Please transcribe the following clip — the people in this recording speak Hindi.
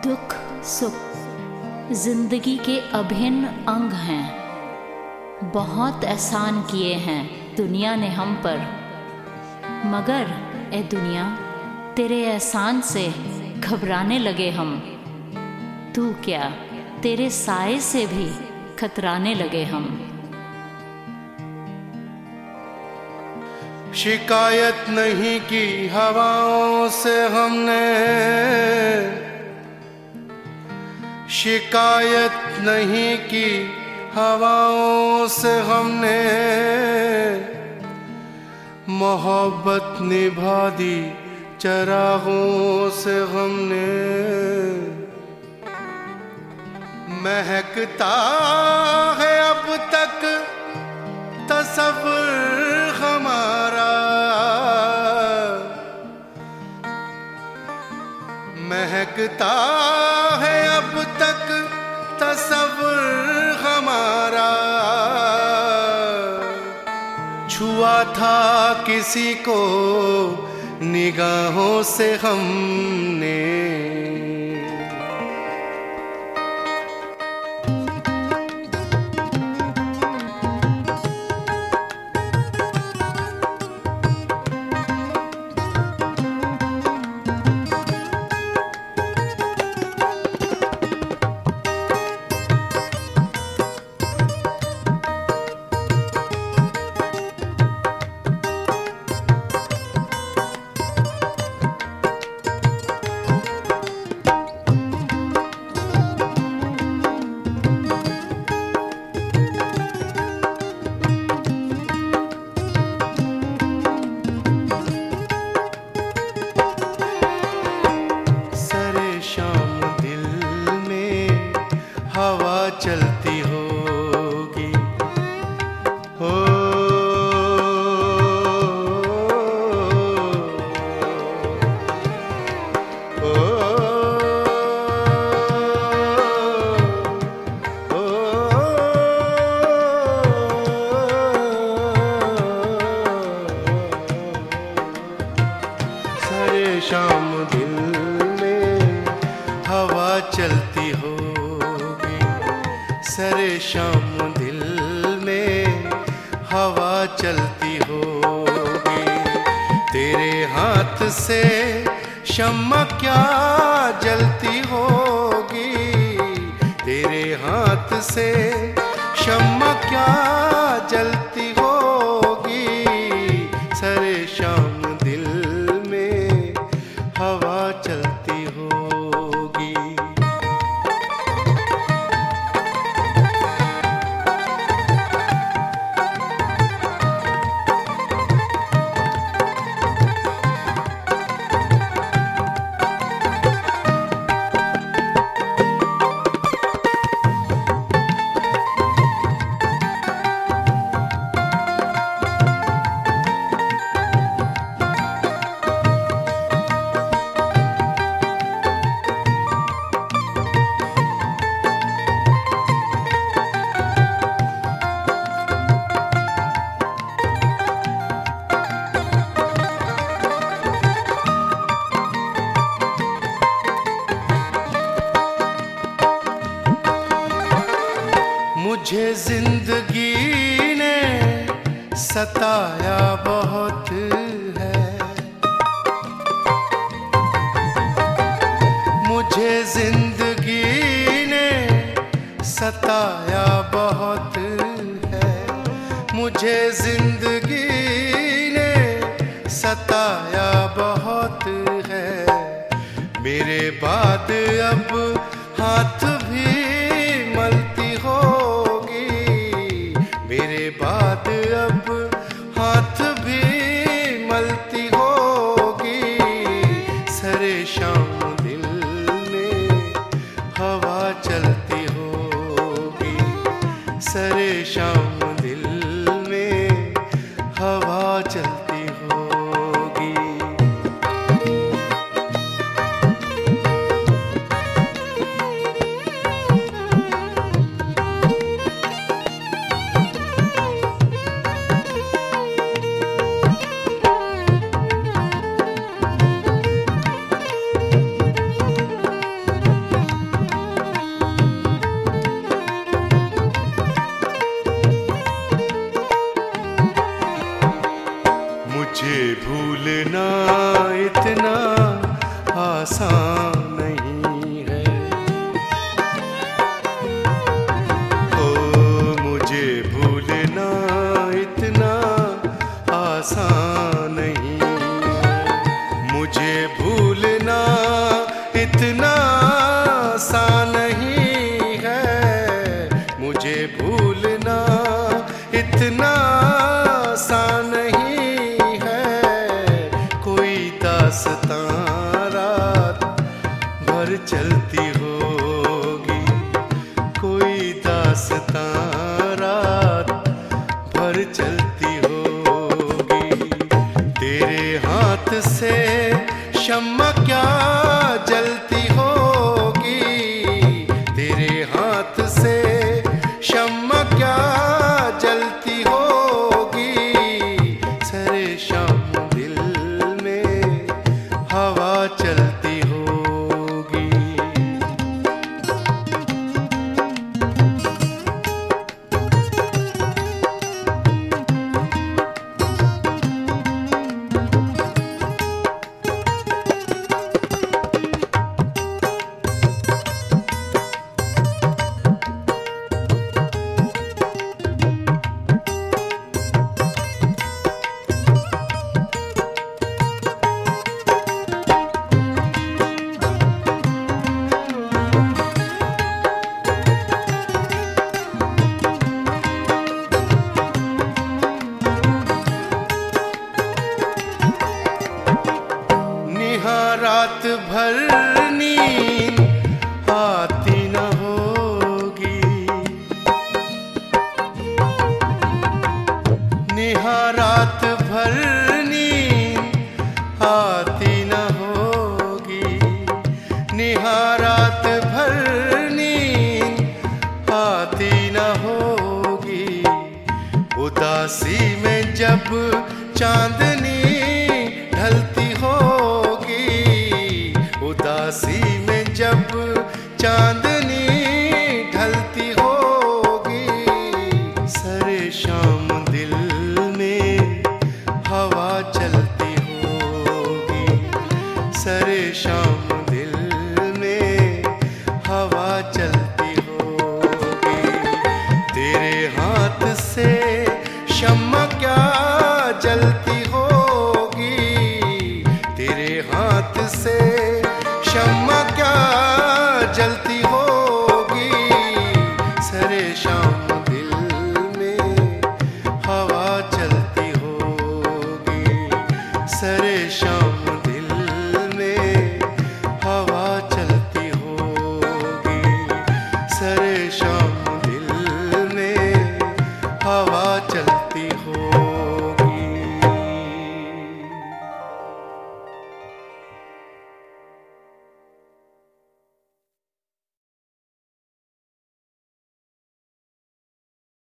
दुख सुख जिंदगी के अभिन्न अंग हैं। बहुत एहसान किए हैं दुनिया ने हम पर, मगर ए दुनिया तेरे एहसान से घबराने लगे हम। तू क्या तेरे साए से भी खतराने लगे हम। शिकायत नहीं की हवाओं से हमने, शिकायत नहीं की हवाओं से हमने, मोहब्बत निभा दी चरागों से हमने। महकता है अब तक तसव्वुर हमारा, महकता है अब तक तसव्वुर हमारा। छुआ था किसी को निगाहों से हमने। हवा चलती होगी हो, ओ, ओ, सारे शाम दिल में हवा चलती हो, सरे शाम दिल में हवा चलती होगी। तेरे हाथ से शम्मा क्या जलती होगी, तेरे हाथ से शम्मा क्या जलती होगी। सरे शाम दिल में हवा चलती होगी। मुझे जिंदगी ने सताया बहुत है, मुझे जिंदगी ने सताया बहुत है, मुझे जिंदगी ने सताया बहुत है। मेरे बाद अब हाथ भी मलती होगी, मेरे बाद अब हाथ भी मलती होगी। सरे शाम दिल में हवा चलती होगी, सरे शाम दिल में हवा चलती होगी। इतना आसान नहीं है मुझे भूलना, इतना आसान नहीं है। कोई दास्तां रात भर चलती होगी, कोई दास्तां रात भर चलती होगी। तेरे हाथ से शम्मा क्या जलती होगी, तेरे हाथ से शम्मा क्या जलती होगी। सरे शाम दिल में हवा चलती होगी। रात भर नींद आती न होगी, निहा रात भर नींद आती न होगी, निहा रात भर नींद आती न होगी। उदासी में जब चांदनी ढलती होगी, उदासी में जब चांदनी ढलती होगी। सरे शाम दिल में हवा चलती होगी, सरे शाम दिल में हवा चलती होगी। तेरे हाथ से शम्मा क्या जलती होगी, तेरे हाथ से शम्मा क्या जलती